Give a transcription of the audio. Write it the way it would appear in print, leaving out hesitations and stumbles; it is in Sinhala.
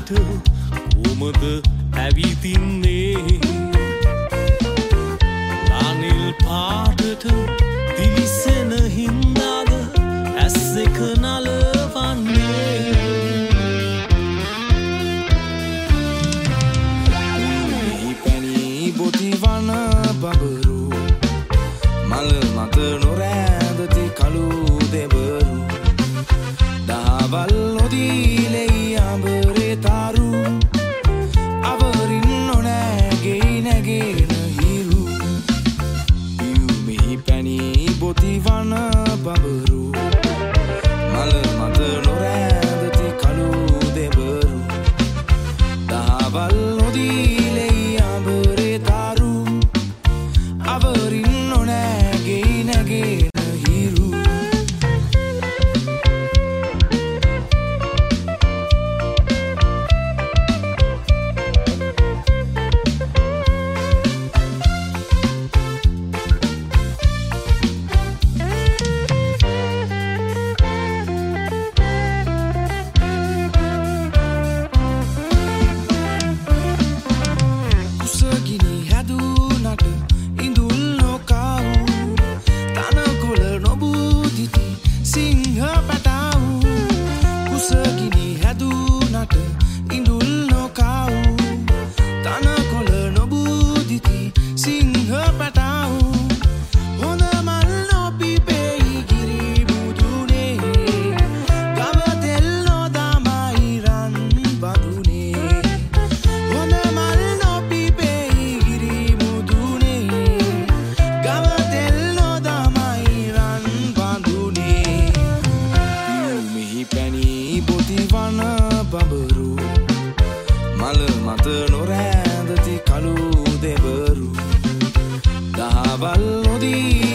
මට කොමද ඇවිදින්නේ ලානිල් පාටට දිලිසෙන හින්දාද ඇස් එක නලවන්නේ මේ පැණි බොති වන බබරු මල මත නොරෑදති කළු දෙබරු දහවල් නොදීලෙයි අඹරේ තාරු අවරින් නොනැගෙයි නැගෙන හිරු මෙහි පැණි බොති වන බබරු මල මත නොරෑදති කළු දෙබරු දහවල් නොදීලෙයි අඹරේ තාරු අවරින් නොනැගෙයි නැගෙන හිරු කුසගිනි හැදුනට ඉඳුල් නොකාවු තනකොළ නොබූදිති සිංහ පැටාවු කුසගිනි හැදුනට ඉඳුල් නොකාවු තනකොළ නොබූදිති සිංහ පැටාවු හොඳ මල් නොපිපෙයි ගිරි මුදුනේ ගව තෙල් නොදමයි රන් බඳුනේ හොඳ මල් නොපිපෙයි ගිරි මුදුනේ ගව තෙල් නොදමයි රන් බඳුනේ මෙහි පැණි බොති වන බබරු මල මත නොරෑදති කළු දෙබරු දහවල් නොදී